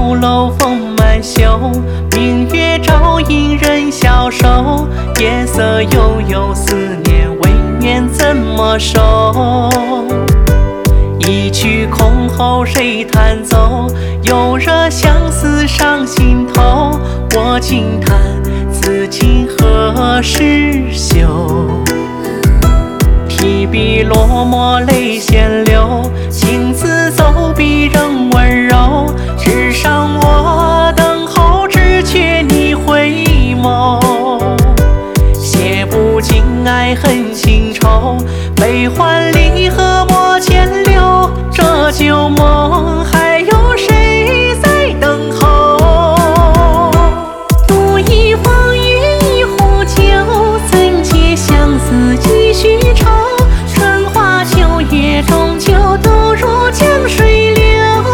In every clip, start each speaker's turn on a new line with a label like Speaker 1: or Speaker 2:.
Speaker 1: 酒楼风满袖，明月照影人消瘦。夜色悠悠，思念未眠怎么收？一曲箜篌谁弹奏？有热相思上心头。我轻叹此情何时休？提笔落墨泪先流，情字走笔仍温柔。纸上我等候，只缺你回眸。写不尽爱恨情仇，悲欢离合莫牵留。这旧梦还有谁在等候？赌一方雨一壶酒，怎解相思几许愁？春花秋月终究都如江水流。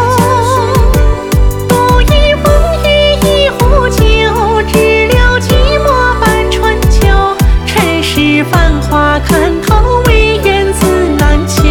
Speaker 1: 赌一风雨一壶酒，只留寂寞伴春秋。尘世繁华看透，唯愿自难求。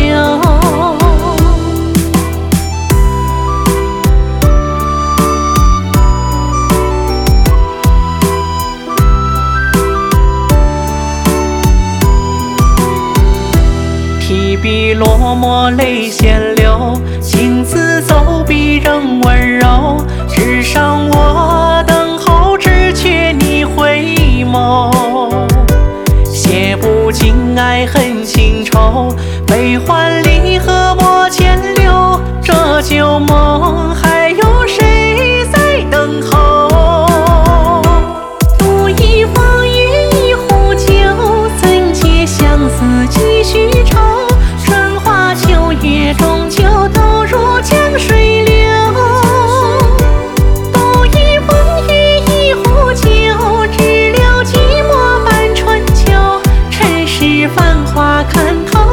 Speaker 1: 提笔落墨泪先流，情字走笔仍温柔。纸上我等候，只缺你回眸。写不尽爱恨情仇，悲欢离合莫牵留。这旧梦还有谁在等候？赌一方雨一壶酒，怎解相思几许愁？春花秋月终究都如江水流。赌一风雨一壶酒，只留寂寞伴春秋。尘世繁华看透，